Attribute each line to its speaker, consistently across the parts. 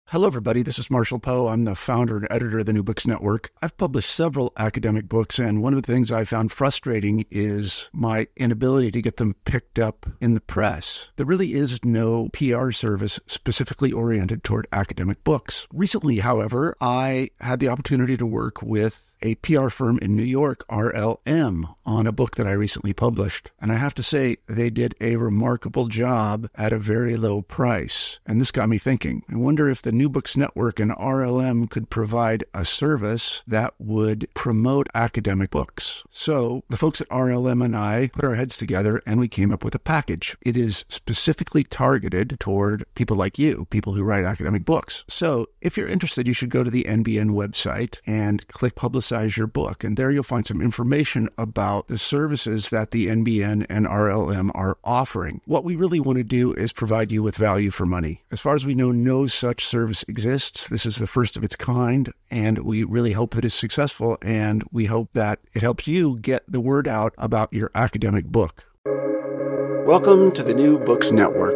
Speaker 1: Hello, everybody. This is Marshall Poe. I'm the founder and editor of the New Books Network. I've published several academic books, and one of the things I found frustrating is my inability to get them picked up in the press. There really is no PR service specifically oriented toward academic books. Recently, however, I had the opportunity to work with a PR firm in New York, RLM, on a book that I recently published. And I have to say, they did a remarkable job at a very low price. And this got me thinking. I wonder if the New Books Network and RLM could provide a service that would promote academic books. So the folks at RLM and I put our heads together and we came up with a package. It is specifically targeted toward people like you, people who write academic books. So if you're interested, you should go to the NBN website and click Publicize Your Book. And there you'll find some information about the services that the NBN and RLM are offering. What we really want to do is provide you with value for money. As far as we know, no such service exists. This is the first of its kind, and we really hope that it's successful, and we hope that it helps you get the word out about your academic book. Welcome to the New Books Network.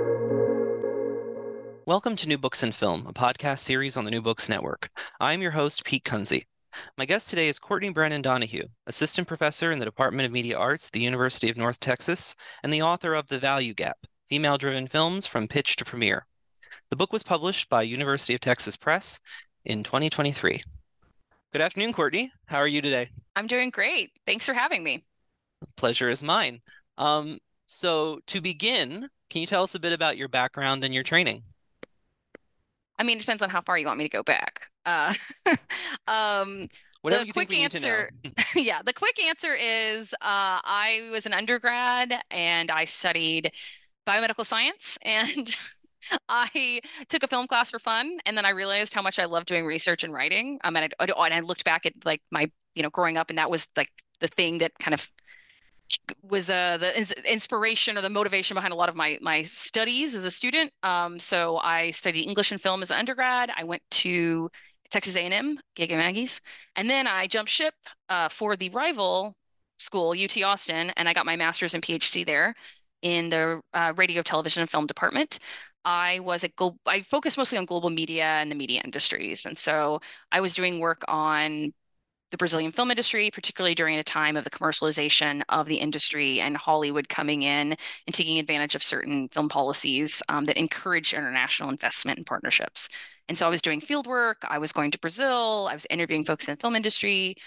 Speaker 2: Welcome to New Books and Film, a podcast series on the New Books Network. I'm your host, Pete Kunze. My guest today is Courtney Brennan Donahue, assistant professor in the Department of Media Arts at the University of North Texas and the author of The Value Gap, Female-Driven Films from Pitch to Premiere. The book was published by University of Texas Press in 2023. Good afternoon, Courtney. How are you today?
Speaker 3: I'm doing great. Thanks for having me.
Speaker 2: Pleasure is mine. So to begin, can you tell us a bit about your background and your training?
Speaker 3: I mean, it depends on how far you want me to go back.
Speaker 2: Whatever you think we need to know.
Speaker 3: Yeah, the quick answer is I was an undergrad and I studied biomedical science and I took a film class for fun. And then I realized how much I love doing research and writing. And I looked back at like my, growing up, and that was like the thing that kind of was the inspiration or the motivation behind a lot of my studies as a student. So I studied English and film as an undergrad. I went to Texas A&M, Gig Maggie's, and then I jumped ship for the rival school, UT Austin, and I got my master's and PhD there in the radio, television, and film department. I focused mostly on global media and the media industries, and so I was doing work on the Brazilian film industry, particularly during a time of the commercialization of the industry and Hollywood coming in and taking advantage of certain film policies that encourage international investment and partnerships. And so I was doing field work. I was going to Brazil. I was interviewing folks in the film industry.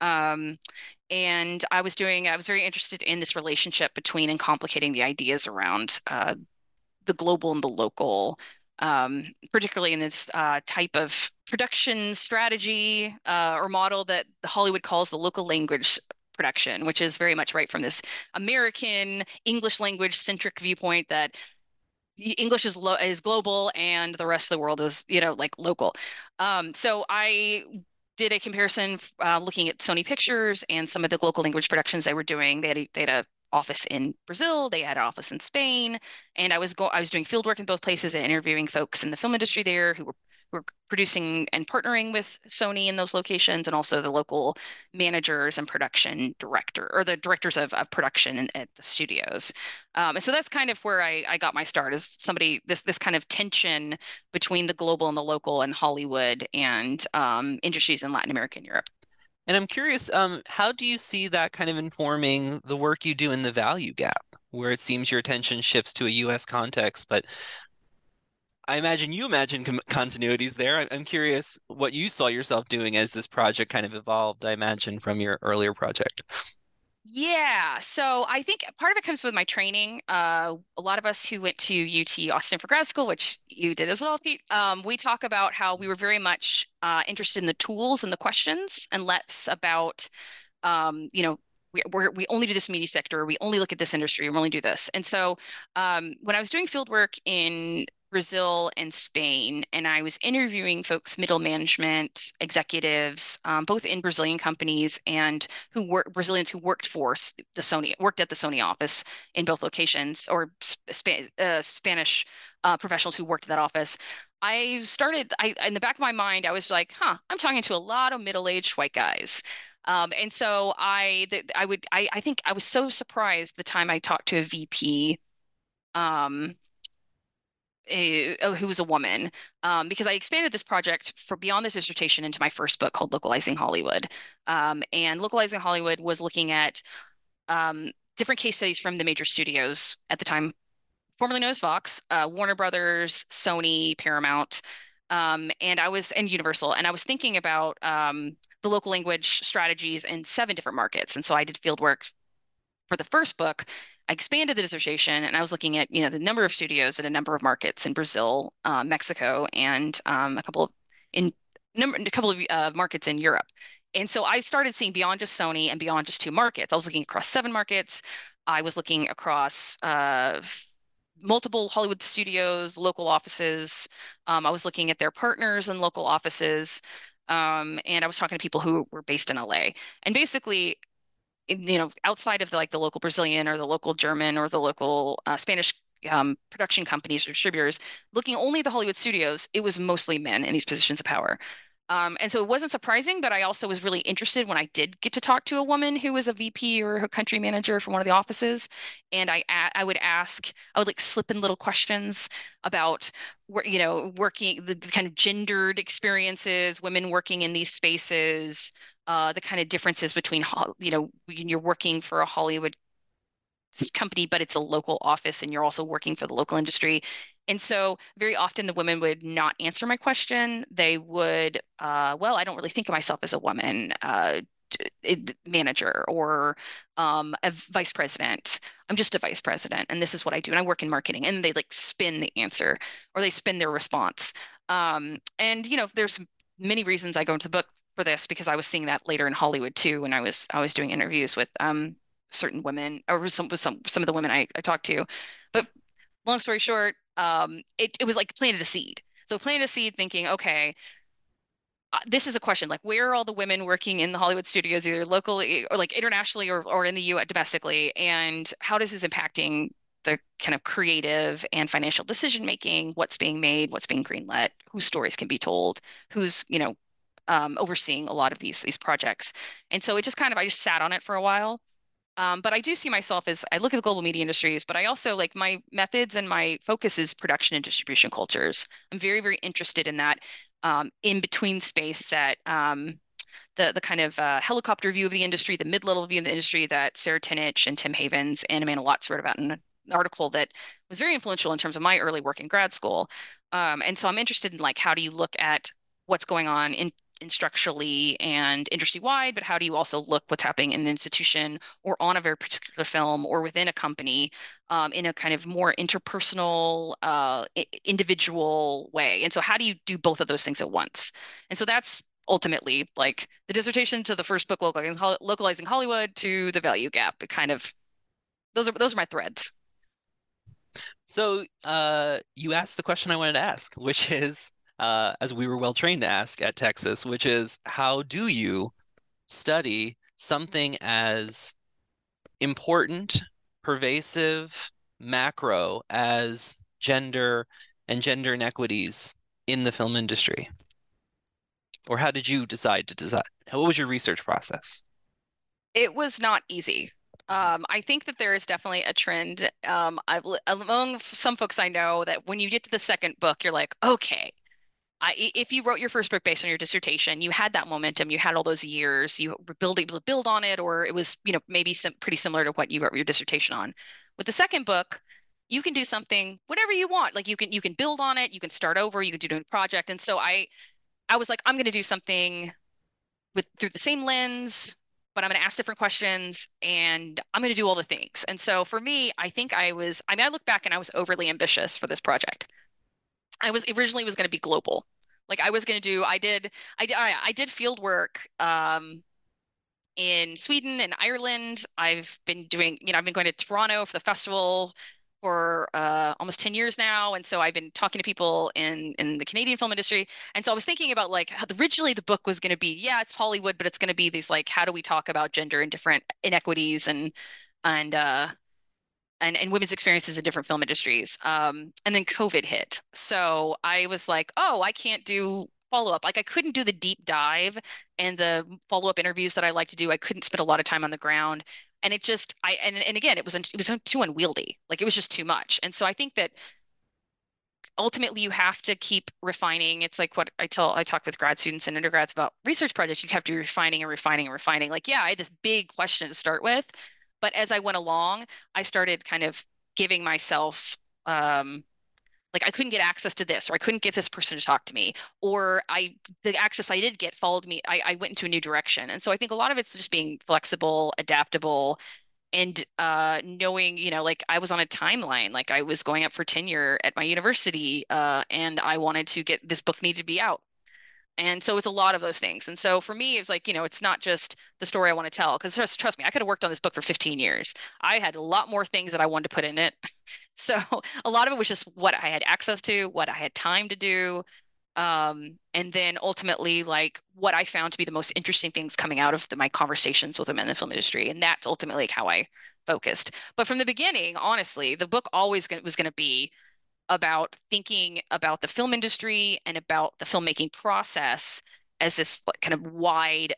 Speaker 3: And I was very interested in this relationship between and complicating the ideas around the global and the local, particularly in this type of production strategy or model that Hollywood calls the local language production, which is very much right from this American English language centric viewpoint that English is global and the rest of the world is, like local. So I did a comparison looking at Sony Pictures and some of the local language productions they were doing. They had a office in Brazil, they had an office in Spain, and I was doing field work in both places and interviewing folks in the film industry there who were producing and partnering with Sony in those locations, and also the local managers and production director or the directors of production at the studios. And so that's kind of where I got my start as somebody, this kind of tension between the global and the local and Hollywood and industries in Latin America and Europe.
Speaker 2: And I'm curious, how do you see that kind of informing the work you do in The Value Gap, where it seems your attention shifts to a U.S. context, but I imagine you imagine continuities there. I'm curious what you saw yourself doing as this project kind of evolved, I imagine, from your earlier project.
Speaker 3: Yeah, so I think part of it comes with my training. A lot of us who went to UT Austin for grad school, which you did as well, Pete, we talk about how we were very much interested in the tools and the questions and less about, we only do this media sector, we only look at this industry, we only do this. And so when I was doing field work in Brazil and Spain, and I was interviewing folks, middle management, executives, both in Brazilian companies and Brazilians who worked at the Sony office in both locations, or Spanish professionals who worked at that office. In the back of my mind, I was like, I'm talking to a lot of middle-aged white guys. And so I think I was so surprised the time I talked to a VP who was a woman, because I expanded this project for beyond this dissertation into my first book called Localizing Hollywood. And Localizing Hollywood was looking at different case studies from the major studios at the time, formerly known as Fox, Warner Brothers, Sony, Paramount, and Universal. And I was thinking about the local language strategies in 7 different markets. And so I did field work for the first book. I expanded the dissertation, and I was looking at the number of studios in a number of markets in Brazil, Mexico, and a couple of markets in Europe. And so I started seeing beyond just Sony and beyond just 2 markets. I was looking across 7 markets. I was looking across multiple Hollywood studios, local offices. I was looking at their partners and local offices. And I was talking to people who were based in LA. And basically, outside of the local Brazilian or the local German or the local Spanish production companies or distributors, looking only at the Hollywood studios, it was mostly men in these positions of power. And so it wasn't surprising, but I also was really interested when I did get to talk to a woman who was a VP or a country manager for one of the offices. And I would like slip in little questions about working, the kind of gendered experiences, women working in these spaces, the kind of differences between, when you're working for a Hollywood company, but it's a local office and you're also working for the local industry. And so very often the women would not answer my question. They would, well, I don't really think of myself as a woman manager or a vice president. I'm just a vice president, and this is what I do. And I work in marketing. And they like spin the answer or they spin their response. And there's many reasons I go into the book for this because I was seeing that later in Hollywood too when I was doing interviews with certain women or some of the women I talked to. But long story short, it was like planted a seed. So planted a seed thinking, okay, this is a question like where are all the women working in the Hollywood studios, either locally or like internationally or in the US domestically, and how does this impacting the kind of creative and financial decision making, what's being made, what's being greenlit, whose stories can be told, who's overseeing a lot of these projects. And so it just I just sat on it for a while. But I do see myself as I look at the global media industries, but I also like my methods and my focus is production and distribution cultures. I'm very, very interested in that in between space that the kind of helicopter view of the industry, the mid-level view of the industry that Sarah Tinich and Tim Havens and Amanda Lotz wrote about in an article that was very influential in terms of my early work in grad school. And so I'm interested in like how do you look at what's going on in structurally and industry wide, but how do you also look what's happening in an institution or on a very particular film or within a company in a kind of more interpersonal, individual way? And so how do you do both of those things at once? And so that's ultimately like the dissertation to the first book, Localizing Hollywood, to the value gap. It kind of, those are my threads.
Speaker 2: So you asked the question I wanted to ask, which is, as we were well trained to ask at Texas, which is how do you study something as important, pervasive, macro as gender and gender inequities in the film industry? Or how did you decide to design? What was your research process?
Speaker 3: It was not easy. I think that there is definitely a trend among some folks I know that when you get to the second book, you're like, okay, if you wrote your first book based on your dissertation, you had that momentum, you had all those years, you were able to build on it, or it was, maybe pretty similar to what you wrote your dissertation on. With the second book, you can do something, whatever you want. Like you can build on it, you can start over, you can do a new project. And so I was like, I'm going to do something through the same lens, but I'm going to ask different questions and I'm going to do all the things. And so for me, I think I look back and I was overly ambitious for this project. I was originally was going to be global. Like I was going to do, I did field work in Sweden and Ireland. I've been going to Toronto for the festival for almost 10 years now. And so I've been talking to people in the Canadian film industry. And so I was thinking about like how originally the book was going to be, yeah, it's Hollywood, but it's going to be these like, how do we talk about gender and different inequities and women's experiences in different film industries. And then COVID hit. So I was like, oh, I can't do follow-up. Like I couldn't do the deep dive and the follow-up interviews that I like to do. I couldn't spend a lot of time on the ground. And it just, and again, it was too unwieldy. Like it was just too much. And so I think that ultimately you have to keep refining. It's like what I talk with grad students and undergrads about research projects. You have to be refining and refining and refining. Like, yeah, I had this big question to start with, but as I went along, I started kind of giving myself like I couldn't get access to this, or I couldn't get this person to talk to me, or the access I did get followed me. I went into a new direction. And so I think a lot of it's just being flexible, adaptable, and knowing, like I was on a timeline, like I was going up for tenure at my university, and I wanted to get this book needed to be out. And so it's a lot of those things. And so for me, it's like, it's not just the story I want to tell, because trust me, I could have worked on this book for 15 years. I had a lot more things that I wanted to put in it. So a lot of it was just what I had access to, what I had time to do. And then ultimately, like what I found to be the most interesting things coming out of my conversations with women in the film industry. And that's ultimately how I focused. But from the beginning, honestly, the book always was going to be about thinking about the film industry and about the filmmaking process as this kind of wide,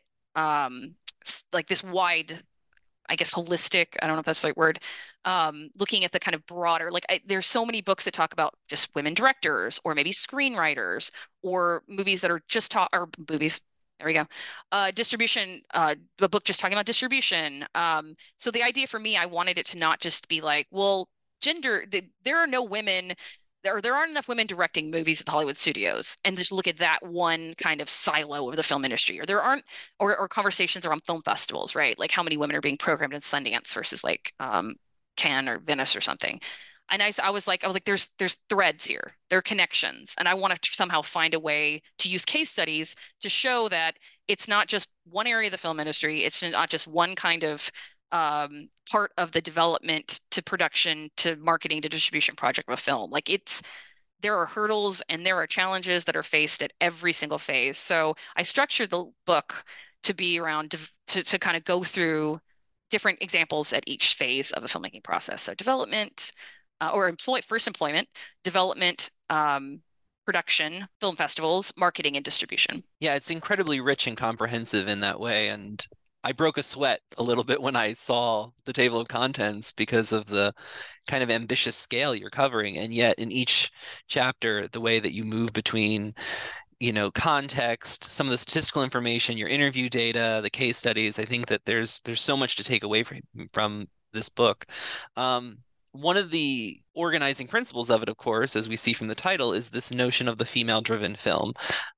Speaker 3: like this wide, I guess, holistic, I don't know if that's the right word, looking at the kind of broader, like there's so many books that talk about just women directors or maybe screenwriters or movies that are just taught, or movies, there we go. Distribution, a book just talking about distribution. So the idea for me, I wanted it to not just be like, well, there are no women, there aren't enough women directing movies at the Hollywood studios, and just look at that one kind of silo of the film industry, or there aren't, or conversations around film festivals, right? Like how many women are being programmed in Sundance versus like Cannes or Venice or something. And I was like, there's threads here, there are connections, and I want to somehow find a way to use case studies to show that it's not just one area of the film industry, it's not just one kind of part of the development to production to marketing to distribution project of a film. Like there are hurdles and there are challenges that are faced at every single phase. So I structured the book to be around to kind of go through different examples at each phase of the filmmaking process. So development, or first employment, development, production, film festivals, marketing, and distribution.
Speaker 2: Yeah, it's incredibly rich and comprehensive in that way. And I broke a sweat a little bit when I saw the table of contents because of the kind of ambitious scale you're covering. And yet in each chapter, the way that you move between, context, some of the statistical information, your interview data, the case studies, I think that there's so much to take away from this book. One of the organizing principles of it, of course, as we see from the title, is this notion of the female-driven film.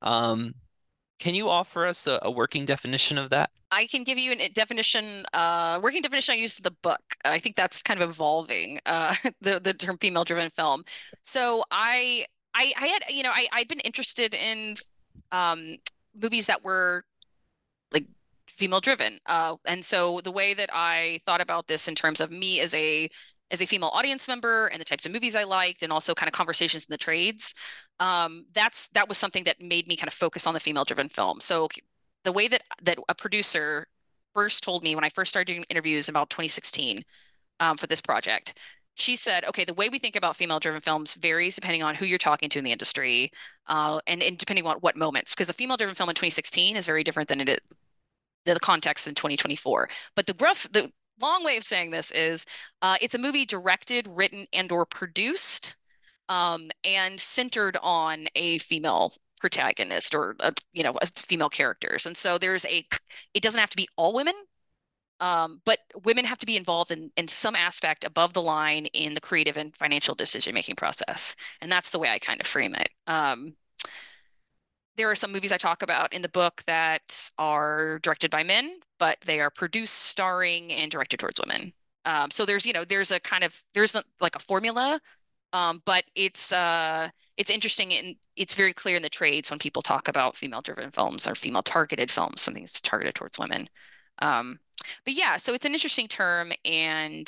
Speaker 2: Can you offer us a working definition of that?
Speaker 3: I can give you a definition, working definition I used in the book. I think that's kind of evolving, the term female-driven film. So I had, I'd been interested in movies that were like female-driven. And so the way that I thought about this in terms of me as a female audience member and the types of movies I liked, and also kind of conversations in the trades, that was something that made me kind of focus on the female-driven film. So the way that a producer first told me when I first started doing interviews about 2016 for this project, she said, okay, the way we think about female-driven films varies depending on who you're talking to in the industry, and depending on what moments, because a female-driven film in 2016 is very different than the context in 2024. But the long way of saying this is it's a movie directed, written, and or produced, and centered on a female protagonist, or female characters. And so it doesn't have to be all women, but women have to be involved in some aspect above the line in the creative and financial decision-making process. And that's the way I kind of frame it. There are some movies I talk about in the book that are directed by men, but they are produced, starring, and directed towards women. So there's like a formula, but it's interesting, and it's very clear in the trades when people talk about female-driven films or female-targeted films, something that's targeted towards women. But yeah, so it's an interesting term, and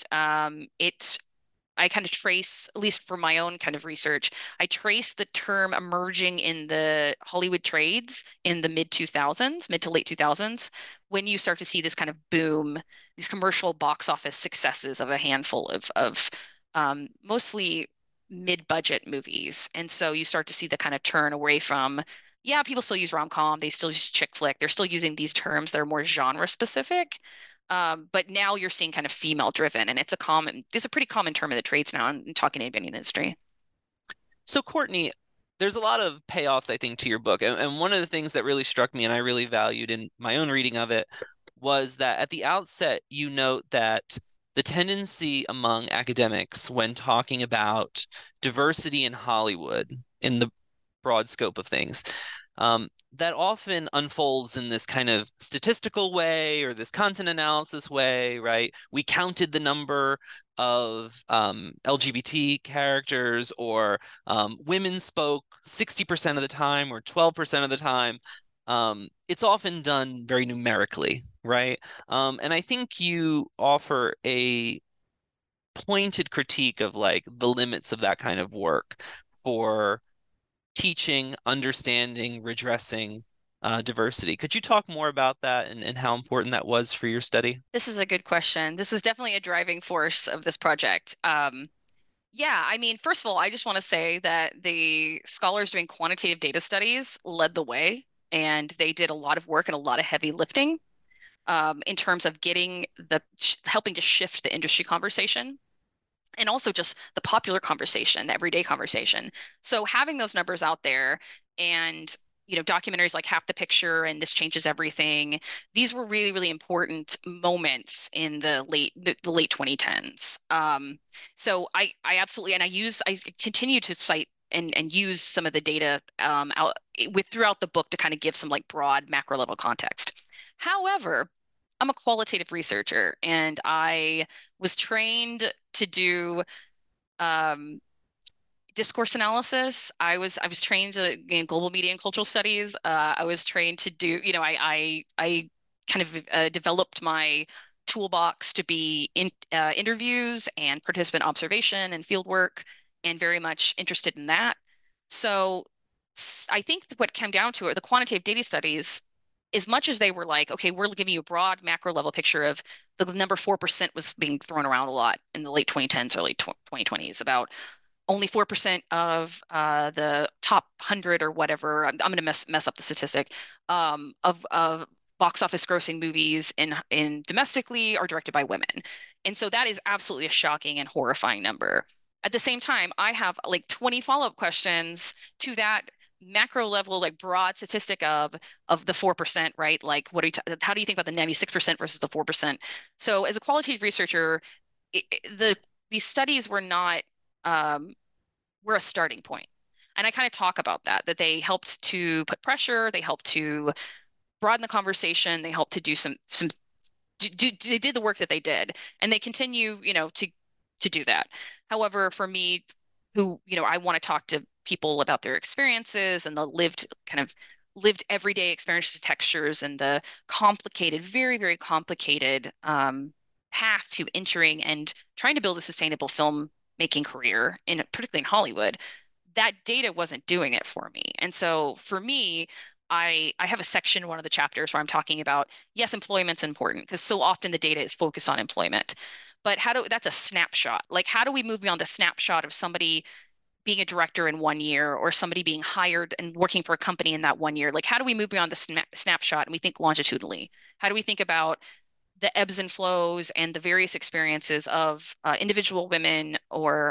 Speaker 3: I kind of trace, at least for my own kind of research, I trace the term emerging in the Hollywood trades in the mid to late 2000s, when you start to see this kind of boom, these commercial box office successes of a handful of mostly mid-budget movies. And so you start to see the kind of turn away from, yeah, people still use rom-com, they still use chick flick, they're still using these terms that are more genre specific. But now you're seeing kind of female driven, and it's a pretty common term in the trades now, and talking to anybody in the industry.
Speaker 2: So, Courtney, there's a lot of payoffs, I think, to your book. And one of the things that really struck me and I really valued in my own reading of it was that at the outset, you note that the tendency among academics when talking about diversity in Hollywood, in the broad scope of things, that often unfolds in this kind of statistical way or this content analysis way, right? We counted the number of LGBT characters, or women spoke 60% of the time or 12% of the time. It's often done very numerically, right? And I think you offer a pointed critique of like the limits of that kind of work for teaching, understanding, redressing diversity. Could you talk more about that and how important that was for your study?
Speaker 3: This is a good question. This was definitely a driving force of this project. Yeah, I mean, first of all, I just want to say that the scholars doing quantitative data studies led the way, and they did a lot of work and a lot of heavy lifting in terms of helping to shift the industry conversation and also just the popular conversation, the everyday conversation. So having those numbers out there and documentaries like Half the Picture and This Changes Everything, these were really, really important moments in the late 2010s. So I absolutely, and I continue to cite and use some of the data throughout the book to kind of give some like broad macro level context. However, I'm a qualitative researcher, and I was trained to do um, discourse analysis. I was trained in global media and cultural studies. I was trained to do, I kind of developed my toolbox to be in interviews and participant observation and field work, and very much interested in that. So I think what came down to it, the quantitative data studies, as much as they were like, okay, we're giving you a broad macro level picture of the number 4% was being thrown around a lot in the late 2010s, early 2020s, about only 4% of the top 100 or whatever. I'm going to mess up the statistic of box office grossing movies in domestically are directed by women. And so that is absolutely a shocking and horrifying number. At the same time, I have like 20 follow-up questions to that macro level, like broad statistic of the 4%, right? Like how do you think about the 96% versus the 4%? So as a qualitative researcher, these studies were not were a starting point. And I kind of talk about that they helped to put pressure, they helped to broaden the conversation, they helped to do they did the work that they did, and they continue, to do that. However, for me, who, I want to talk to people about their experiences and the lived everyday experiences, textures, and the complicated, very, very complicated path to entering and trying to build a sustainable film making career particularly in Hollywood. That data wasn't doing it for me. And so for me, I have a section in one of the chapters where I'm talking about, yes, employment's important because so often the data is focused on employment. But that's a snapshot. Like, how do we move beyond the snapshot of somebody being a director in 1 year or somebody being hired and working for a company in that 1 year? Like, how do we move beyond the snapshot and we think longitudinally? How do we think about the ebbs and flows and the various experiences of individual women or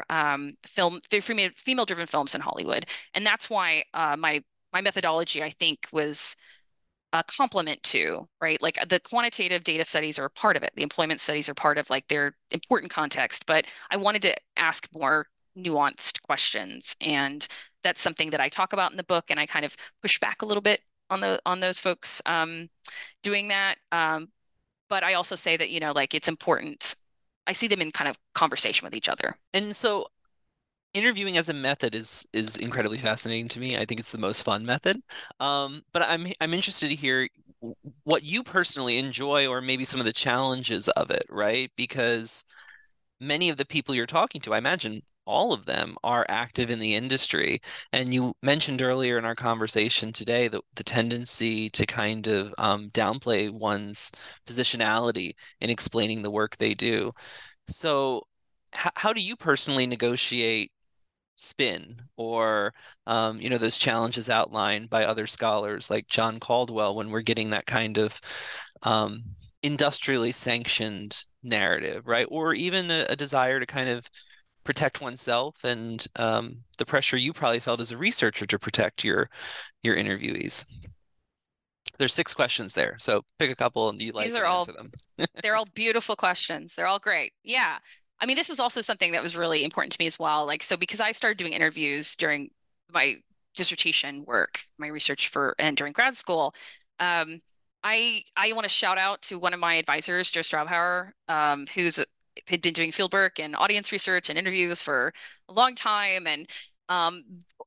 Speaker 3: female-driven films in Hollywood? And that's why my methodology, I think, was a complement to, right? Like the quantitative data studies are a part of it. The employment studies are part of like their important context, but I wanted to ask more nuanced questions. And that's something that I talk about in the book, and I kind of push back a little bit on those folks doing that. But I also say that, like it's important. I see them in kind of conversation with each other.
Speaker 2: And so interviewing as a method is incredibly fascinating to me. I think it's the most fun method. But I'm interested to hear what you personally enjoy or maybe some of the challenges of it, right? Because many of the people you're talking to, I imagine all of them are active in the industry. And you mentioned earlier in our conversation today the tendency to kind of downplay one's positionality in explaining the work they do. So how do you personally negotiate spin or those challenges outlined by other scholars like John Caldwell when we're getting that kind of um, industrially sanctioned narrative, right? Or even a desire to kind of protect oneself and the pressure you probably felt as a researcher to protect your interviewees. There's 6 questions there, so pick a couple and you like
Speaker 3: These
Speaker 2: and
Speaker 3: are all
Speaker 2: answer them.
Speaker 3: they're all beautiful questions. They're all great. Yeah. I mean, this was also something that was really important to me as well. Like, so because I started doing interviews during my dissertation work, my research for, and during grad school, um, I want to shout out to one of my advisors, Joe Straubhauer, who's had been doing fieldwork and audience research and interviews for a long time. And um,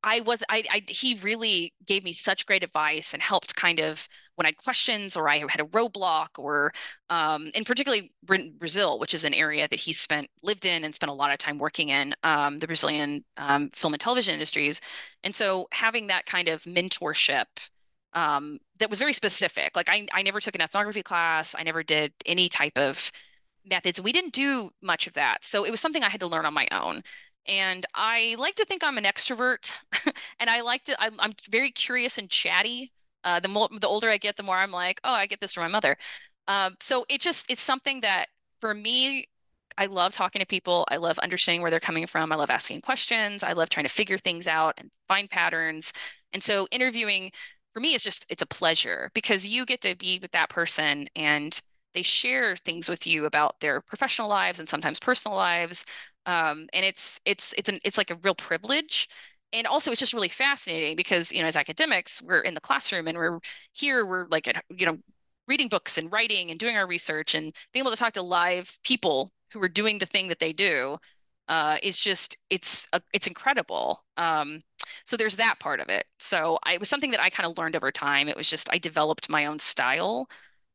Speaker 3: he really gave me such great advice and helped kind of when I had questions or I had a roadblock or and particularly Brazil, which is an area that he lived in and spent a lot of time working in, the Brazilian film and television industries. And so having that kind of mentorship that was very specific. Like I never took an ethnography class. I never did any type of methods. We didn't do much of that. So it was something I had to learn on my own. And I like to think I'm an extrovert, and I'm very curious and chatty. The older I get, the more I'm like, oh, I get this from my mother. So it's something that for me, I love talking to people. I love understanding where they're coming from. I love asking questions. I love trying to figure things out and find patterns. And so interviewing for me is it's a pleasure because you get to be with that person and they share things with you about their professional lives and sometimes personal lives. And it's like a real privilege. And also it's just really fascinating because, as academics, we're in the classroom and we're like, reading books and writing and doing our research and being able to talk to live people who are doing the thing that they do is just it's incredible. So there's that part of it. So it was something that I kind of learned over time. It was just I developed my own style.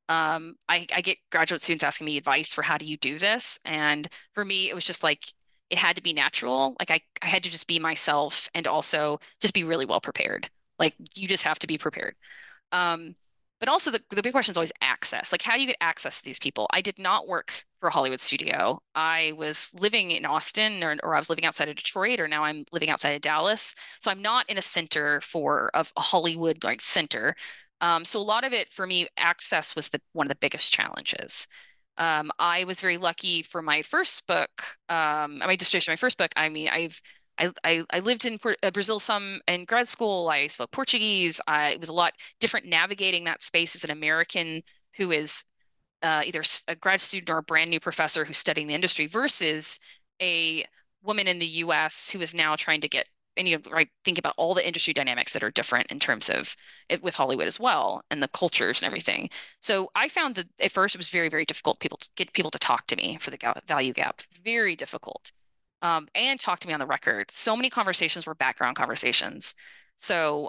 Speaker 3: I get graduate students asking me advice for how do you do this, and for me it was just like it had to be natural. Like I had to just be myself and also just be really well prepared. Like you just have to be prepared. Um, but also the big question is always access. Like, how do you get access to these people? I did not work for a Hollywood studio. I was living in Austin or I was living outside of Detroit, or now I'm living outside of Dallas. So I'm not in a center of a Hollywood like center. So a lot of it for me, access was one of the biggest challenges. I was very lucky for my first book, my dissertation, my first book. I mean, I lived in Brazil some in grad school. I spoke Portuguese. It was a lot different navigating that space as an American who is either a grad student or a brand new professor who's studying the industry versus a woman in the U.S. who is now trying to get any of right think about all the industry dynamics that are different in terms of it with Hollywood as well and the cultures and everything. So I found that at first it was very, very difficult to get people to talk to me for the value gap. Very difficult and talk to me on the record. So many conversations were background conversations. So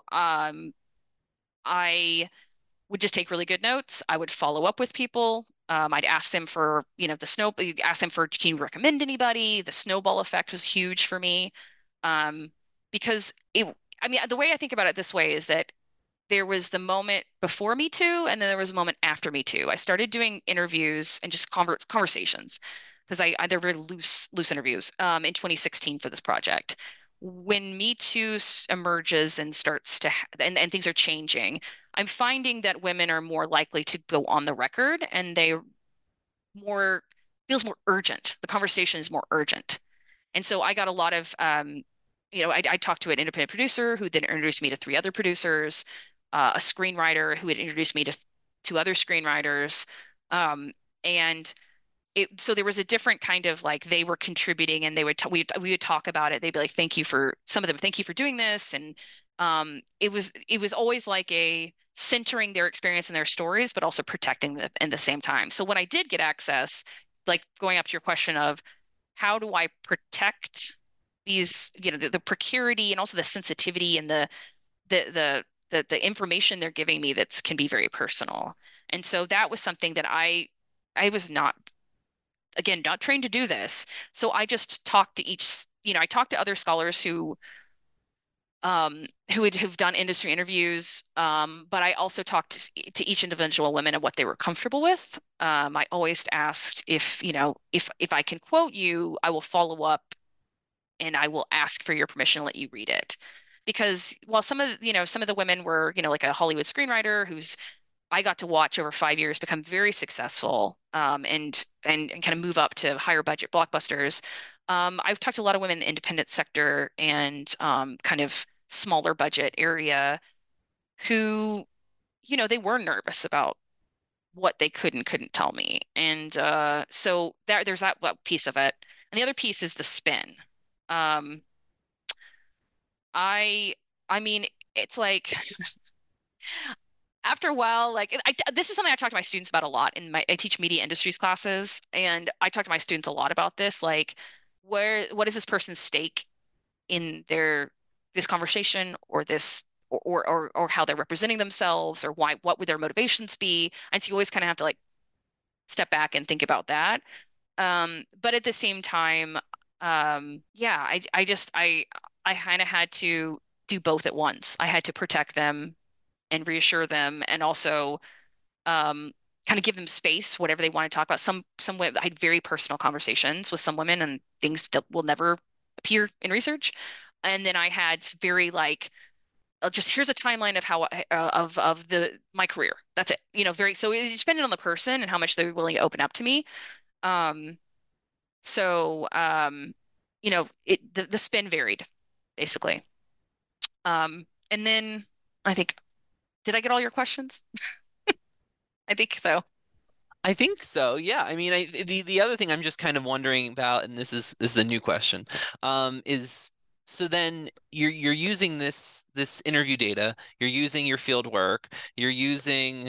Speaker 3: I would just take really good notes. I would follow up with people. I'd ask them for, ask them for, can you recommend anybody? The snowball effect was huge for me. Because the way I think about it this way is that there was the moment before Me Too, and then there was a moment after Me Too. I started doing interviews and just conversations because they're very loose interviews in 2016 for this project. When Me Too emerges and starts to and things are changing, I'm finding that women are more likely to go on the record and they more feels more urgent. The conversation is more urgent. And so I got a lot of I talked to an independent producer who then introduced me to 3 other producers, a screenwriter who had introduced me to 2 other screenwriters. And so there was a different kind of like they were contributing and we would talk about it. They'd be like, thank you for some of them, thank you for doing this. And it was always like a centering their experience and their stories, but also protecting them at the same time. So when I did get access, like going up to your question of how do I protect these, the precarity and also the sensitivity and the information they're giving me that can be very personal. And so that was something that I was not, again, not trained to do this. So I just talked to I talked to other scholars who've done industry interviews, but I also talked to each individual woman and what they were comfortable with. I always asked if I can quote you, I will follow up and I will ask for your permission to let you read it. Because while some of the women were, like a Hollywood screenwriter who's I got to watch over 5 years become very successful and kind of move up to higher budget blockbusters. I've talked to a lot of women in the independent sector and kind of smaller budget area who, they were nervous about what they could and couldn't tell me. And so there's that piece of it. And the other piece is the spin. Um, I I mean, it's like after a while, like this is something I talk to my students about a lot I teach media industries classes, and I talk to my students a lot about this, like what is this person's stake in this conversation or this or how they're representing themselves or what would their motivations be? And so you always kind of have to like step back and think about that. But at the same time, yeah, I kind of had to do both at once. I had to protect them and reassure them, and also kind of give them space, whatever they want to talk about. Some women, I had very personal conversations with some women, and things that will never appear in research. And then I had very like just here's a timeline of how of the my career. That's it. Very so it depended on the person and how much they're willing to open up to me. Um, so the spin varied basically. And then I think did I get all your questions? I think so.
Speaker 2: I think so. Yeah. I mean, the other thing I'm just kind of wondering about, and this is a new question, is so then you're using this interview data, you're using your field work, you're using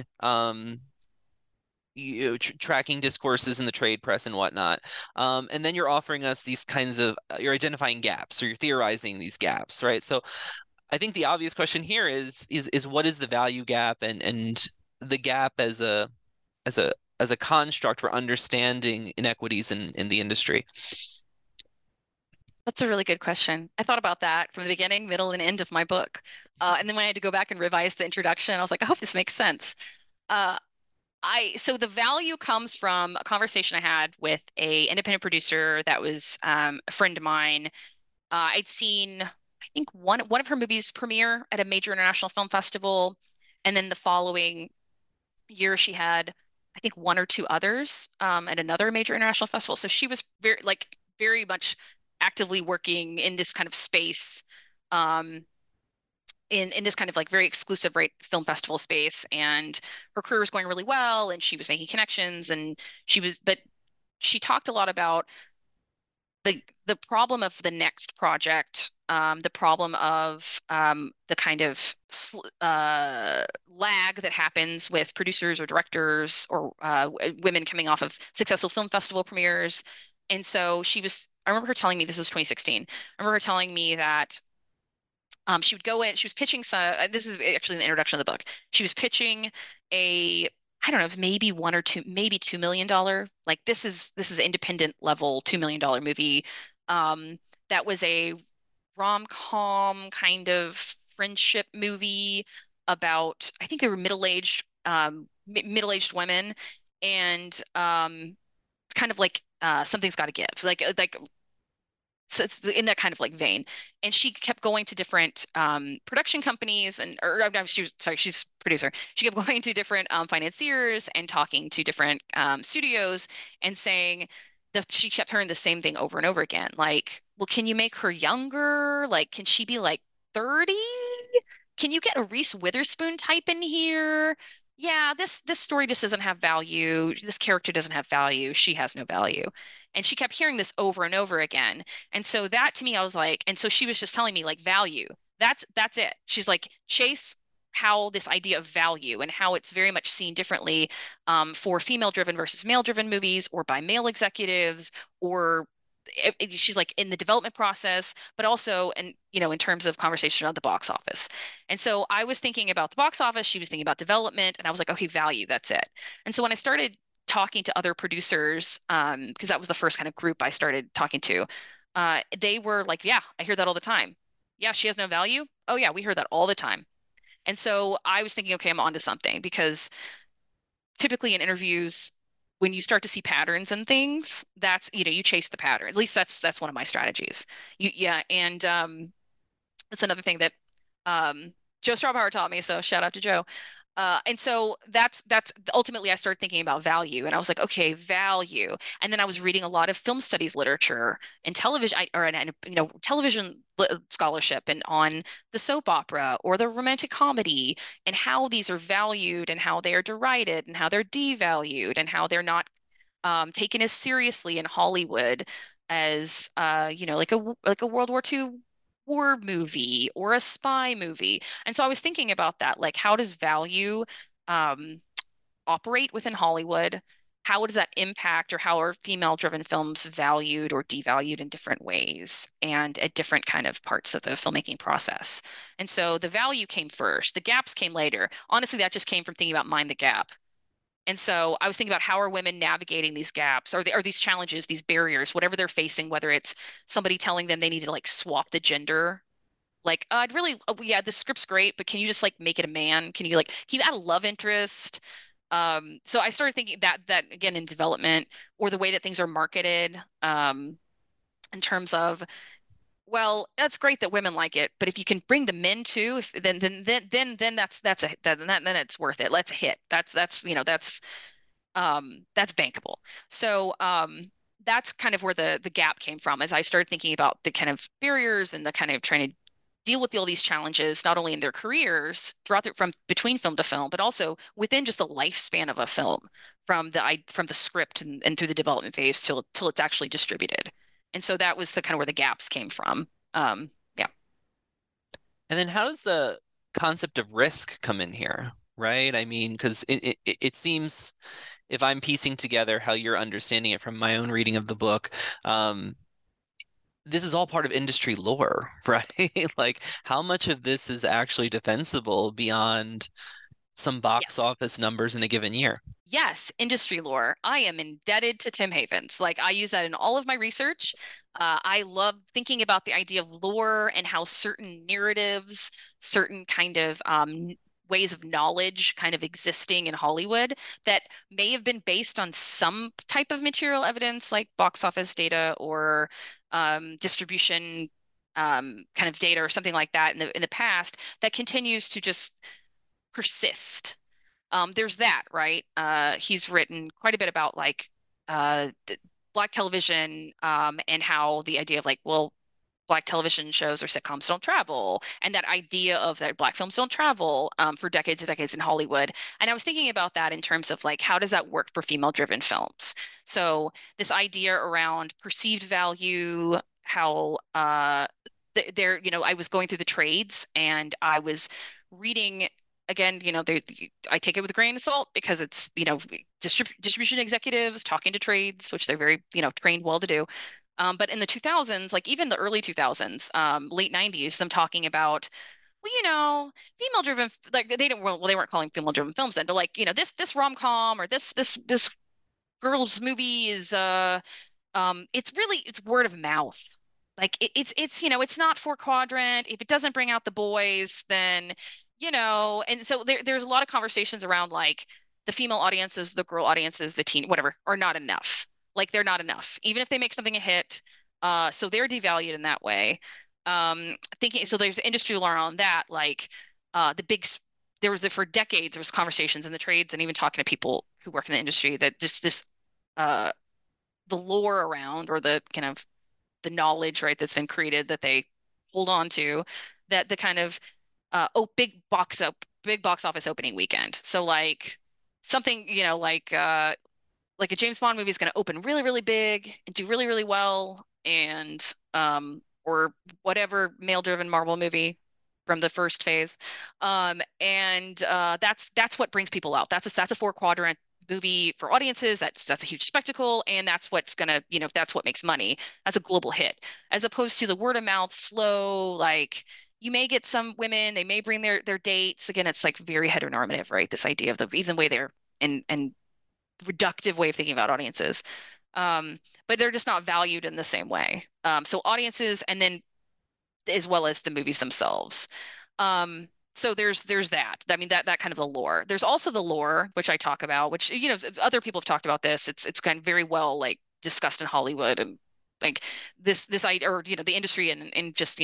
Speaker 2: tracking discourses in the trade press and whatnot, and then you're offering us these kinds of you're identifying gaps or you're theorizing these gaps, right? So I think the obvious question here is what is the value gap and the gap as a as a construct for understanding inequities in the industry?
Speaker 3: That's a really good question. I thought about that from the beginning, middle, and end of my book. And then when I had to go back and revise the introduction, I was like, I hope this makes sense. Uh, so the value comes from a conversation I had with a independent producer that was a friend of mine. I'd seen, I think one of her movies premiere at a major international film festival, and then the following year she had, I think, one or two others at another major international festival. So she was very much actively working in this kind of space, um, in this kind of like very exclusive film festival space, and her career was going really well, and she was making connections, and but she talked a lot about the problem of the next project, the problem of the kind of lag that happens with producers or directors or women coming off of successful film festival premieres. And so I remember her telling me, this was 2016. I remember her telling me that she would go in, she was pitching this is actually the introduction of the book. She was pitching I don't know, it was maybe one or two, maybe $2 million. Like this is independent level $2 million movie. That was a rom-com kind of friendship movie about, I think they were middle-aged women, and it's kind of like something's got to give, like so it's in that kind of like vein. And she kept going to different production companies she's producer. She kept going to different financiers and talking to different studios and saying that she kept hearing the same thing over and over again. Like, well, can you make her younger? Like, can she be like 30? Can you get a Reese Witherspoon type in here? Yeah, this story just doesn't have value. This character doesn't have value. She has no value. And she kept hearing this over and over again. And so that to me, I was like, and so she was just telling me like value. That's it. She's like, chase how this idea of value and how it's very much seen differently for female-driven versus male-driven movies, or by male executives, or she's like in the development process, but also in terms of conversation on the box office. And so I was thinking about the box office, she was thinking about development, and I was like, okay, value, that's it. And so when I started talking to other producers, because that was the first kind of group I started talking to, they were like, yeah, I hear that all the time. Yeah, she has no value. Oh yeah, we hear that all the time. And so I was thinking, okay, I'm onto something, because typically in interviews, when you start to see patterns and things, that's, you chase the pattern. At least that's one of my strategies. Yeah, and that's another thing that Joe Strawbauer taught me. So shout out to Joe. And so that's ultimately I started thinking about value, and I was like, okay, value. And then I was reading a lot of film studies literature and television, television scholarship, and on the soap opera or the romantic comedy, and how these are valued, and how they are derided, and how they're devalued, and how they're not taken as seriously in Hollywood as like a World War II war movie or a spy movie. And so I was thinking about that, like how does value um, operate within Hollywood? How does that impact, or how are female-driven films valued or devalued in different ways and at different kind of parts of the filmmaking process? And so the value came first. The gaps came later. Honestly, that just came from thinking about Mind the Gap. And so I was thinking about how are women navigating these gaps or these challenges, these barriers, whatever they're facing, whether it's somebody telling them they need to like swap the gender. Like, I'd really, yeah, the script's great, but can you just like make it a man? Can you add a love interest? So I started thinking that again in development, or the way that things are marketed, in terms of, well, that's great that women like it, but if you can bring the men too, then then it's worth it. Let's hit. That's bankable. So that's kind of where the gap came from, as I started thinking about the kind of barriers and the kind of trying to deal with all these challenges, not only in their careers from between film to film, but also within just the lifespan of a film, from the script and through the development phase till it's actually distributed. And so that was the kind of where the gaps came from. Yeah.
Speaker 2: And then how does the concept of risk come in here, right? I mean, because it seems, if I'm piecing together how you're understanding it from my own reading of the book, this is all part of industry lore, right? Like, how much of this is actually defensible beyond some box
Speaker 3: Yes.
Speaker 2: office numbers in a given year?
Speaker 3: Yes, industry lore. I am indebted to Tim Havens. Like, I use that in all of my research. I love thinking about the idea of lore and how certain narratives, certain kind of ways of knowledge kind of existing in Hollywood that may have been based on some type of material evidence like box office data or distribution kind of data or something like that in the past that continues to just persist. There's that, right? He's written quite a bit about like black television, and how the idea of like, well, black television shows or sitcoms don't travel, and that idea of that black films don't travel for decades and decades in Hollywood. And I was thinking about that in terms of like, how does that work for female-driven films? So this idea around perceived value, how there, I was going through the trades and I was reading again, I take it with a grain of salt because it's, distribution executives talking to trades, which they're very, trained well to do. But in the 2000s, like even the early 2000s, late 90s, them talking about, well, female driven, like they didn't, well, they weren't calling female driven films then, but like, this rom-com or this girls movie is, it's word of mouth. Like it's not four quadrant. If it doesn't bring out the boys, then, and so there's a lot of conversations around like the female audiences, the girl audiences, the teen, whatever, are not enough. Like they're not enough, even if they make something a hit. So they're devalued in that way. Thinking so there's industry lore on that, like the big there was for decades there was conversations in the trades and even talking to people who work in the industry that just this uh the lore around, or the kind of the knowledge, right, that's been created that they hold on to, that the kind of big box office opening weekend. So like something, like a James Bond movie is going to open really, really big and do really, really well, and or whatever male-driven Marvel movie from the first phase, and that's what brings people out. That's a four quadrant movie for audiences. That's a huge spectacle, and that's what's gonna, that's what makes money. That's a global hit, as opposed to the word of mouth, slow, like. You may get some women, they may bring their dates. Again, it's like very heteronormative, right? This idea of the even way they're and reductive way of thinking about audiences. But they're just not valued in the same way. So audiences, and then as well as the movies themselves. So there's that. I mean, that kind of the lore. There's also the lore, which I talk about, which, other people have talked about this. It's kind of very well like discussed in Hollywood, and like this idea, or the industry, and just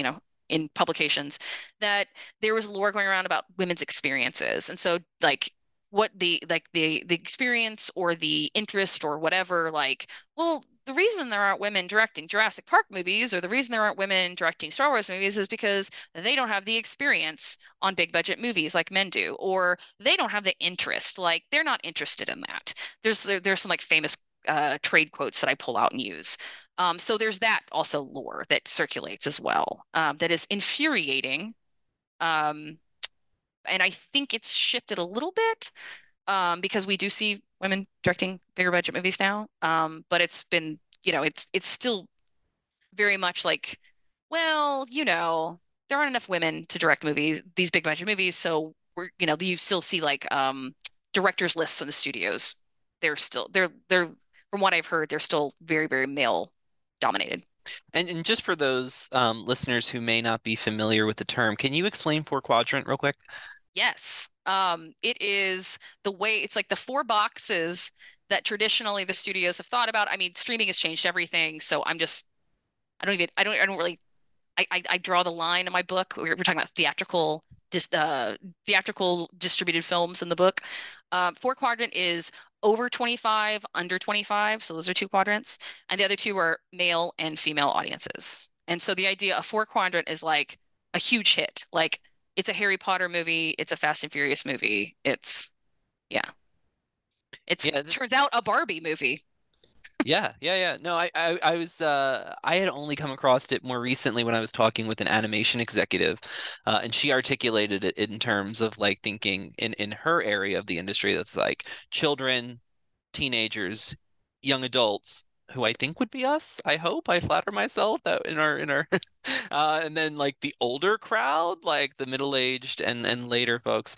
Speaker 3: in publications that there was lore going around about women's experiences. And so like what the experience or the interest or whatever, like, well, the reason there aren't women directing Jurassic Park movies or the reason there aren't women directing Star Wars movies is because they don't have the experience on big budget movies like men do, or they don't have the interest, like they're not interested in that. There's some like famous trade quotes that I pull out and use. So there's that also lore that circulates as well, that is infuriating. Um, and I think it's shifted a little bit, because we do see women directing bigger budget movies now. But it's been, it's still very much like, well, there aren't enough women to direct movies, these big budget movies. So you still see like directors lists in the studios. They're from what I've heard, they're still very, very male dominated.
Speaker 2: And just for those listeners who may not be familiar with the term, can you explain four quadrant real quick?
Speaker 3: Yes. It is the way it's like the four boxes that traditionally the studios have thought about. I mean, streaming has changed everything. So I don't really, I draw the line in my book. We're talking about theatrical distributed films in the book. Four quadrant is over 25, under 25. So those are two quadrants. And the other two are male and female audiences. And so the idea of four quadrant is like a huge hit. Like it's a Harry Potter movie. It's a Fast and Furious movie. Yeah.
Speaker 2: Yeah,
Speaker 3: Turns out a Barbie movie.
Speaker 2: yeah. No, I was I had only come across it more recently when I was talking with an animation executive, and she articulated it in terms of like thinking in her area of the industry that's like children, teenagers, young adults, who I think would be us. I hope, I flatter myself that in our and then like the older crowd, like the middle-aged and later folks.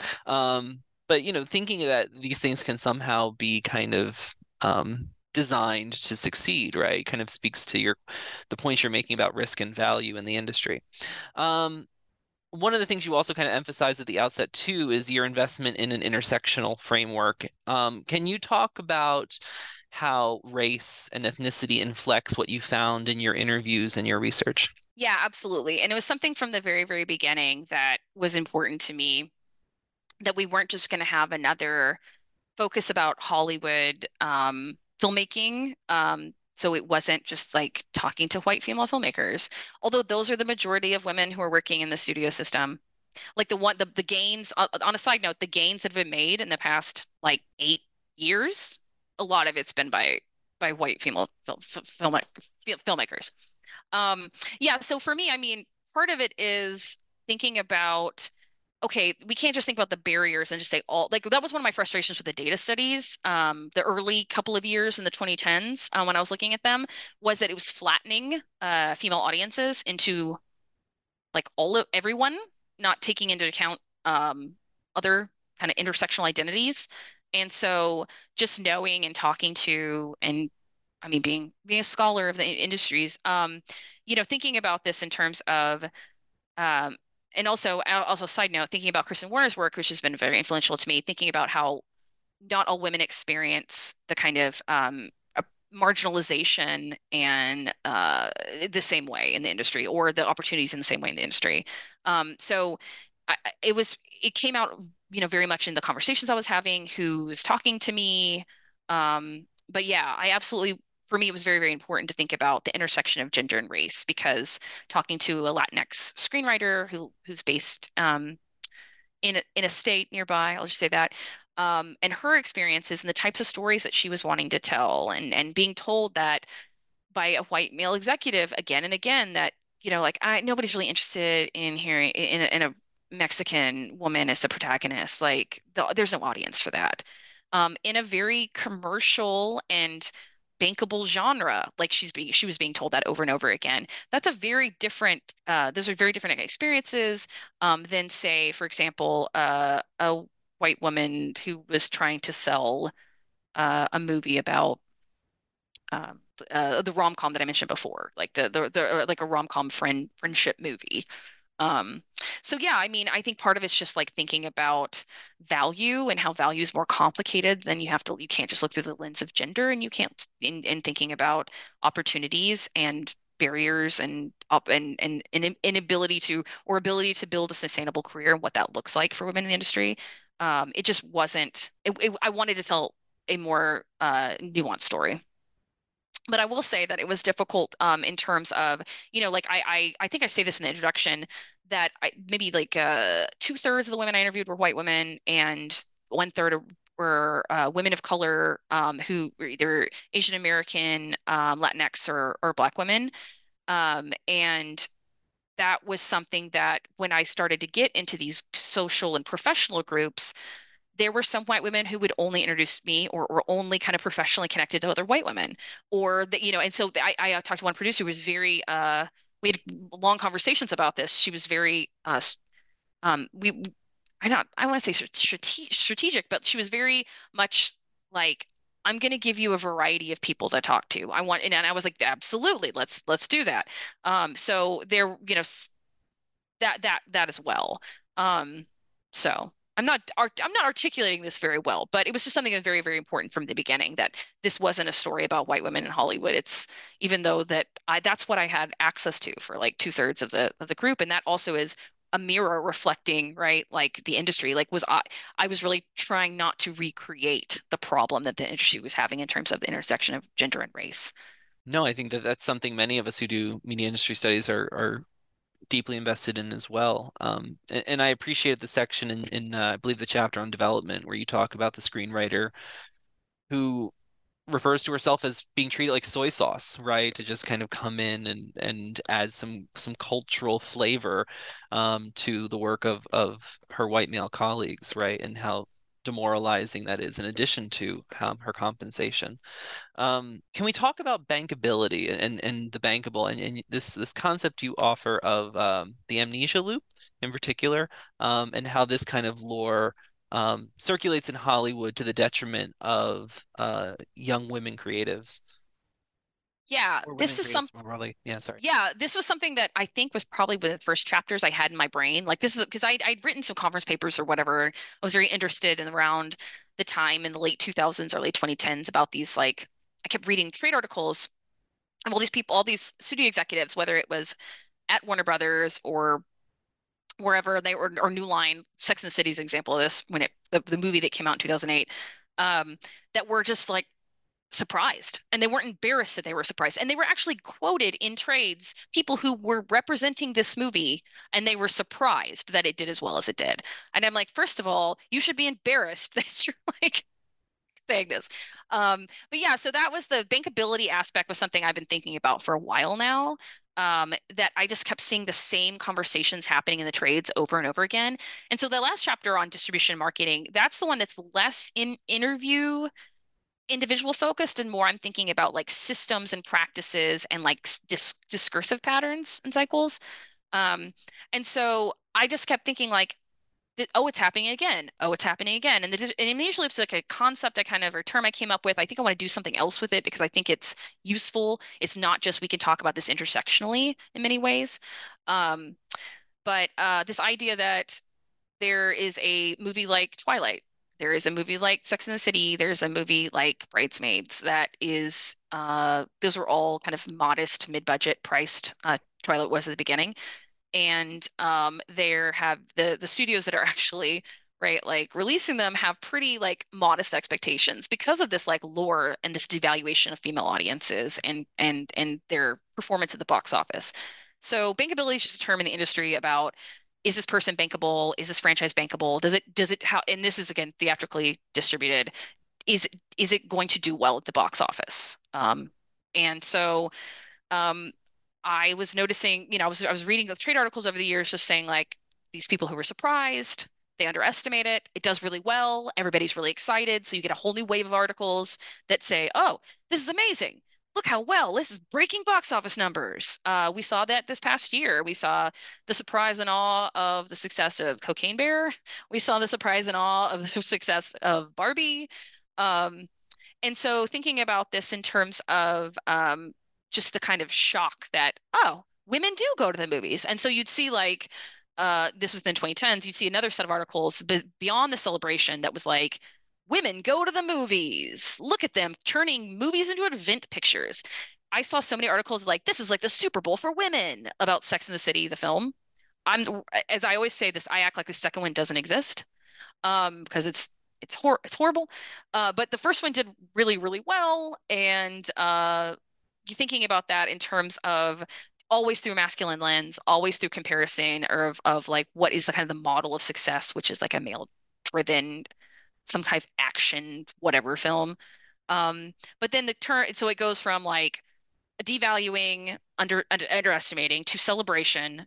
Speaker 2: But thinking that these things can somehow be kind of designed to succeed, right? Kind of speaks to the points you're making about risk and value in the industry. Um, One of the things you also kind of emphasize at the outset too is your investment in an intersectional framework. Can you talk about how race and ethnicity inflects what you found in your interviews and your research?
Speaker 3: Yeah, absolutely. And it was something from the very, very beginning that was important to me, that we weren't just going to have another focus about Hollywood filmmaking. So it wasn't just like talking to white female filmmakers, although those are the majority of women who are working in the studio system. Like the gains, on a side note, the gains that have been made in the past like 8 years, a lot of it's been by white female filmmakers. Um, yeah, so for me, I mean, part of it is thinking about, okay, we can't just think about the barriers and just say all, like that was one of my frustrations with the data studies, the early couple of years in the 2010s, when I was looking at them, was that it was flattening female audiences into like everyone, not taking into account other kind of intersectional identities. And so just knowing and talking to, and I mean, being a scholar of the industries, thinking about this in terms of, um, and also side note, thinking about Kristen Warner's work, which has been very influential to me, thinking about how not all women experience the kind of marginalization and the same way in the industry, or the opportunities in the same way in the industry. So it came out, very much in the conversations I was having, who was talking to me. But yeah, for me, it was very, very important to think about the intersection of gender and race, because talking to a Latinx screenwriter who's based in a state nearby, I'll just say that, and her experiences and the types of stories that she was wanting to tell, and being told that by a white male executive again and again that, like nobody's really interested in hearing in a Mexican woman as the protagonist. Like there's no audience for that. In a very commercial and bankable genre, like she was being told that over and over again. That's a very different. Those are very different experiences, than, say, for example, a white woman who was trying to sell a movie about the rom-com that I mentioned before, like the like a rom-com friendship movie. Um, so yeah, I mean, I think part of it's just like thinking about value and how value is more complicated than you can't just look through the lens of gender, and you can't in thinking about opportunities and barriers and up and inability to or ability to build a sustainable career and what that looks like for women in the industry. It just wasn't. I wanted to tell a more nuanced story. But I will say that it was difficult in terms of, like I think I say this in the introduction that maybe like 2/3 of the women I interviewed were white women and 1/3 were women of color who were either Asian American, Latinx, or Black women. And that was something that when I started to get into these social and professional groups, there were some white women who would only introduce me or only kind of professionally connected to other white women or that, and so I talked to one producer who was very we had long conversations about this. She was very we I want to say strategic, but she was very much like, I'm going to give you a variety of people to talk to. And I was like, absolutely, let's do that. So there, that as well. So I'm not articulating this very well, but it was just something that was very, very important from the beginning that this wasn't a story about white women in Hollywood. It's even though that's what I had access to for like 2/3 of the group, and that also is a mirror reflecting, right, like the industry. Like I was really trying not to recreate the problem that the industry was having in terms of the intersection of gender and race.
Speaker 2: No, I think that that's something many of us who do media industry studies are deeply invested in as well. And I appreciate the section in I believe the chapter on development where you talk about the screenwriter who refers to herself as being treated like soy sauce, right? To just kind of come in and add some cultural flavor to the work of her white male colleagues, right? And how demoralizing that is in addition to her compensation. Can we talk about bankability and the bankable and this concept you offer of the amnesia loop in particular, and how this kind of lore circulates in Hollywood to the detriment of young women creatives
Speaker 3: Yeah,
Speaker 2: or women
Speaker 3: this is
Speaker 2: creatives more broadly? Yeah, sorry.
Speaker 3: yeah, this was something that I think was probably one of the first chapters I had in my brain. Like this is because I'd written some conference papers or whatever. I was very interested in around the time in the late 2000s, early 2010s about these like I kept reading trade articles and all these people, all these studio executives, whether it was at Warner Brothers or wherever they were, or New Line, Sex and the City is an example of this when the movie that came out in 2008, that were just like surprised and they weren't embarrassed that they were surprised and they were actually quoted in trades people who were representing this movie and they were surprised that it did as well as it did. And I'm like, first of all, you should be embarrassed that you're like saying this. But yeah, so that was the bankability aspect was something I've been thinking about for a while now. That I just kept seeing the same conversations happening in the trades over and over again. And so the last chapter on distribution marketing, that's the one that's less in interview individual focused and more I'm thinking about like systems and practices and like discursive patterns and cycles. Um, and so I just kept thinking like, oh, it's happening again. Oh, it's happening again. And usually it's like a concept I kind of or term I came up with. I think I want to do something else with it because I think it's useful. It's not just we can talk about this intersectionally in many ways. Um, but this idea that there is a movie like Twilight. There is a movie like Sex and the City. There's a movie like Bridesmaids that is, those were all kind of modest, mid-budget priced. Twilight was at the beginning. And there have the studios that are actually right like releasing them have pretty like modest expectations because of this like lore and this devaluation of female audiences and their performance at the box office. So bankability is just a term in the industry about is this person bankable? Is this franchise bankable? Does it how and this is again theatrically distributed. Is it going to do well at the box office? And so um, I was noticing, I was reading the trade articles over the years just saying like these people who were surprised, they underestimate it. It does really well. Everybody's really excited. So you get a whole new wave of articles that say, oh, this is amazing. Look how well this is breaking box office numbers. We saw that this past year. We saw the surprise and awe of the success of Cocaine Bear. We saw the surprise and awe of the success of Barbie. Um, and so thinking about this in terms of just the kind of shock that, oh, women do go to the movies. And so you'd see like, this was in the 2010s, you'd see another set of articles beyond the celebration that was like, women go to the movies. Look at them turning movies into event pictures. I saw so many articles like this is like the Super Bowl for women about Sex and the City, the film. As I always say this, I act like the second one doesn't exist, because it's horrible. But the first one did really, really well. And you thinking about that in terms of always through a masculine lens, always through comparison of like what is the kind of the model of success, which is like a male driven, some kind of action, whatever film. But then the turn, so it goes from like devaluing, underestimating to celebration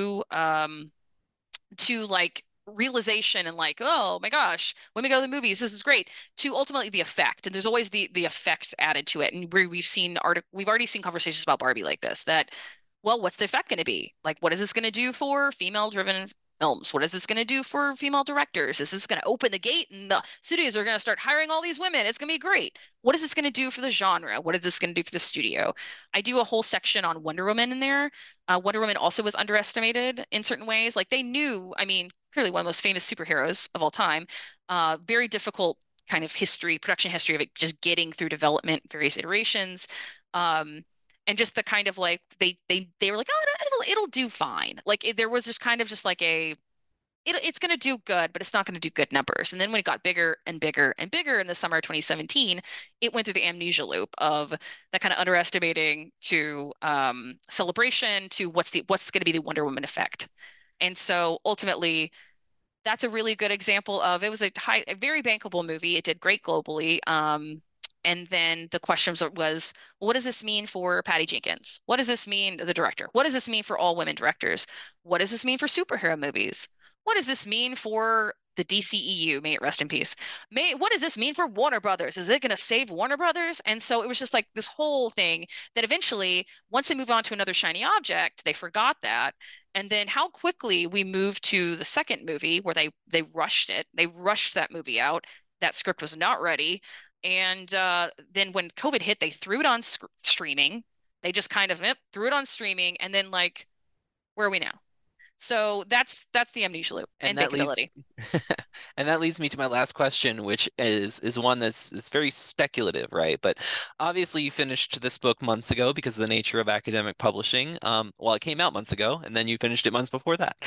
Speaker 3: to like realization and like, oh my gosh, when we go to the movies, this is great, to ultimately the effect. And there's always the effect added to it. And we've already seen conversations about Barbie like this, that, well, what's the effect going to be? Like, what is this going to do for female-driven films? What is this going to do for female directors? Is this going to open the gate and the studios are going to start hiring all these women? It's going to be great. What is this going to do for the genre? What is this going to do for the studio? I do a whole section on Wonder Woman in there. Wonder Woman also was underestimated in certain ways. Like they knew, I mean, clearly one of the most famous superheroes of all time. Very difficult kind of production history of it, just getting through development, various iterations. And just the kind of like they were like, oh, it'll do fine. Like there was just kind of just like it's going to do good, but it's not going to do good numbers. And then when it got bigger and bigger and bigger in the summer of 2017, it went through the amnesia loop of that kind of underestimating to celebration to what's going to be the Wonder Woman effect. And so ultimately, that's a really good example of it was a very bankable movie. It did great globally. And then the question was, what does this mean for Patty Jenkins? What does this mean, the director? What does this mean for all women directors? What does this mean for superhero movies? What does this mean for the DCEU? May it rest in peace. What does this mean for Warner Brothers? Is it going to save Warner Brothers? And so it was just like this whole thing that eventually, once they move on to another shiny object, they forgot that. And then how quickly we moved to the second movie where they rushed it. They rushed that movie out. That script was not ready. And then when COVID hit, they threw it on streaming. They just kind of threw it on streaming. And then like, where are we now? So that's the amnesia loop and bankability.
Speaker 2: And that leads me to my last question, which is one that's very speculative, right? But obviously you finished this book months ago because of the nature of academic publishing. Well, it came out months ago, and then you finished it months before that.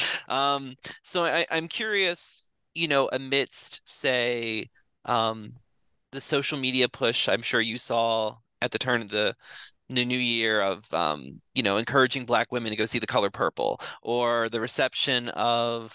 Speaker 2: So I'm curious, amidst, say, the social media push I'm sure you saw at the turn of the new year of encouraging Black women to go see The Color Purple, or the reception of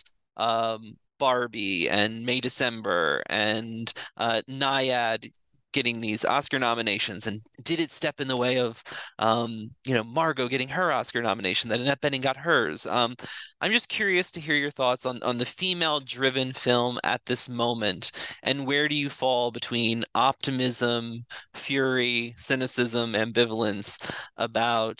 Speaker 2: Barbie and May December and Nyad getting these Oscar nominations, and did it step in the way of Margot getting her Oscar nomination, that Annette Bening got hers? I'm just curious to hear your thoughts on the female-driven film at this moment, and where do you fall between optimism, fury, cynicism, ambivalence about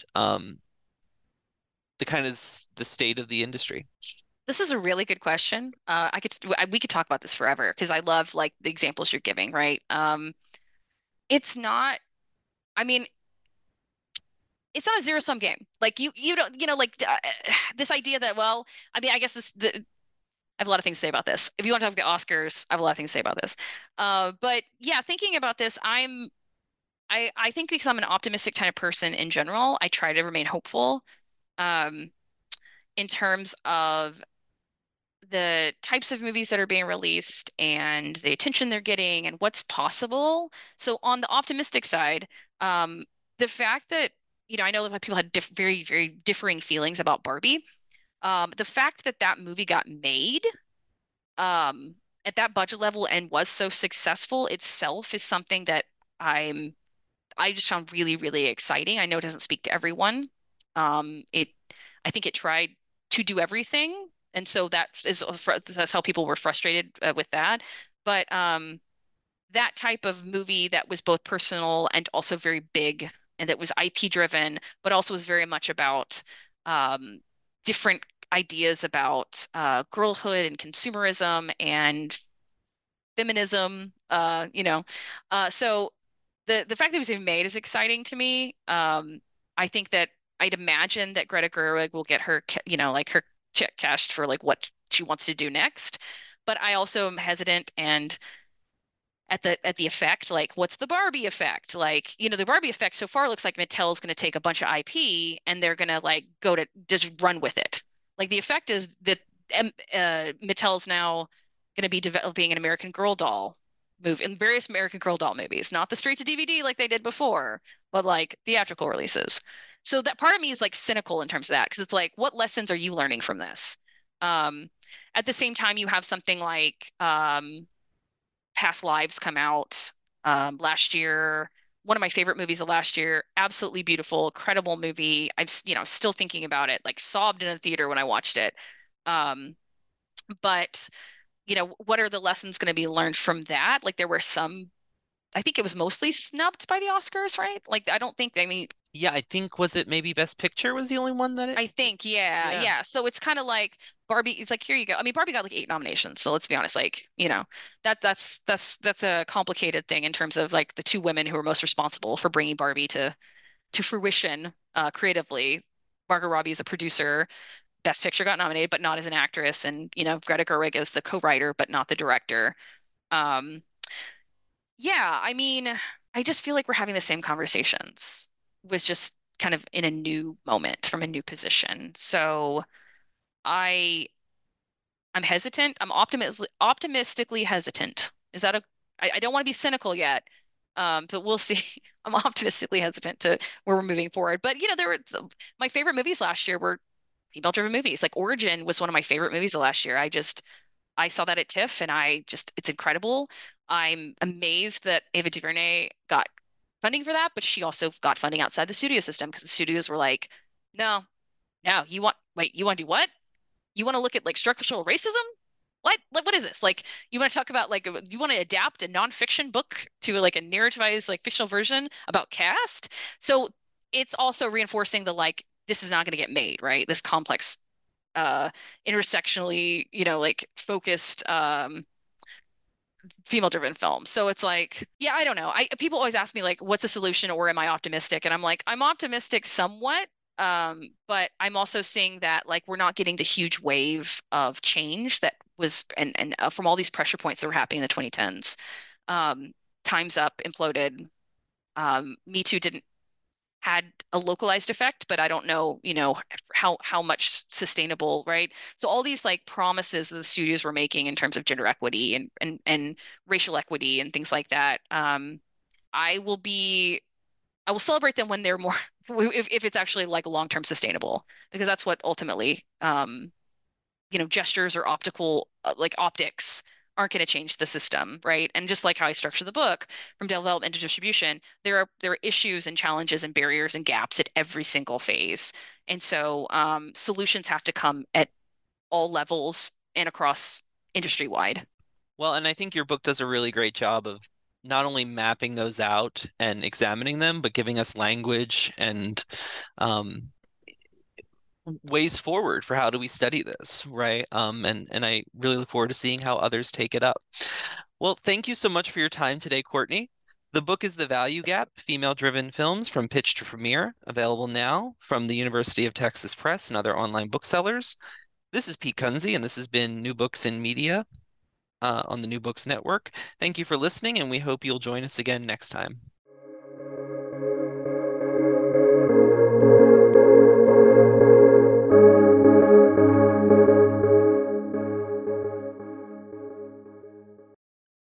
Speaker 2: the state of the industry?
Speaker 3: This is a really good question. We could talk about this forever because I love like the examples you're giving, right? It's not, I mean, it's not a zero-sum game. Like you don't, like this idea that, well, I mean, I guess I have a lot of things to say about this. If you want to talk about the Oscars, I have a lot of things to say about this. But yeah, thinking about this, I think because I'm an optimistic kind of person in general, I try to remain hopeful, in terms of the types of movies that are being released and the attention they're getting and what's possible. So on the optimistic side, the fact that, I know that people had very, very differing feelings about Barbie. The fact that that movie got made at that budget level and was so successful itself is something that I just found really, really exciting. I know it doesn't speak to everyone. I think it tried to do everything, and so that's how people were frustrated with that. But that type of movie that was both personal and also very big, and that was IP driven, but also was very much about different ideas about girlhood and consumerism and feminism. So the fact that it was even made is exciting to me. I think that I'd imagine that Greta Gerwig will get her, like her check cashed for like what she wants to do next. But I also am hesitant, and at the effect, like what's the Barbie effect? Like, the Barbie effect so far looks like Mattel's going to take a bunch of IP and they're going to like go to just run with it. Like the effect is that Mattel's now going to be developing an American Girl doll movie in various American Girl doll movies, not the straight to DVD like they did before, but like theatrical releases. So that part of me is like cynical in terms of that because it's like, what lessons are you learning from this? Um, at the same time, you have something like Past Lives come out last year. One of my favorite movies of last year. Absolutely beautiful, incredible movie. I'm, still thinking about it. Like sobbed in a theater when I watched it. Um, but what are the lessons going to be learned from that? Like there were some. I think it was mostly snubbed by the Oscars, right? Like I don't think. I mean,
Speaker 2: Yeah, I think was it maybe Best Picture was the only one that it.
Speaker 3: I think, yeah,
Speaker 2: Yeah.
Speaker 3: yeah. So it's kind of like Barbie. It's like here you go. I mean, Barbie got like 8 nominations. So let's be honest, like that's a complicated thing in terms of like the two women who are most responsible for bringing Barbie to fruition creatively. Margot Robbie is a producer. Best Picture got nominated, but not as an actress, and Greta Gerwig is the co-writer, but not the director. Um, yeah, I mean, I just feel like we're having the same conversations with just kind of in a new moment from a new position. So I I'm hesitant. I'm optimistically hesitant. Is that a I don't want to be cynical yet. But we'll see. I'm optimistically hesitant to where we're moving forward. But there were my favorite movies last year were female-driven movies. Like Origin was one of my favorite movies of last year. I saw that at TIFF and it's incredible. I'm amazed that Ava DuVernay got funding for that, but she also got funding outside the studio system because the studios were like, no, no, you want to do what? You want to look at like structural racism? What? Like, what is this? Like, you want to talk about like, you want to adapt a nonfiction book to like a narrativized, like fictional version about caste? So it's also reinforcing the like, this is not going to get made, right? This complex, intersectionally, like focused, female-driven film. So it's like, yeah, I don't know. People always ask me like, what's the solution, or am I optimistic? And I'm like, I'm optimistic somewhat. But I'm also seeing that like we're not getting the huge wave of change that was and from all these pressure points that were happening in the 2010s. Um, Time's Up imploded. Me Too didn't had a localized effect, but I don't know, how much sustainable, right? So all these like promises that the studios were making in terms of gender equity and racial equity and things like that. I will be I will celebrate them when they're more if it's actually like long-term sustainable, because that's what ultimately gestures or optical like optics aren't going to change the system, right? And just like how I structure the book from development to distribution, there are issues and challenges and barriers and gaps at every single phase. And so solutions have to come at all levels and across industry wide.
Speaker 2: Well, and I think your book does a really great job of not only mapping those out and examining them, but giving us language and um, ways forward for how do we study this, right? And I really look forward to seeing how others take it up. Well, thank you so much for your time today, Courtney. The book is The Value Gap: Female-Driven Films from Pitch to Premiere, available now from the University of Texas Press and other online booksellers. This is Pete Kunze, and this has been New Books in Media on the New Books Network. Thank you for listening, and we hope you'll join us again next time.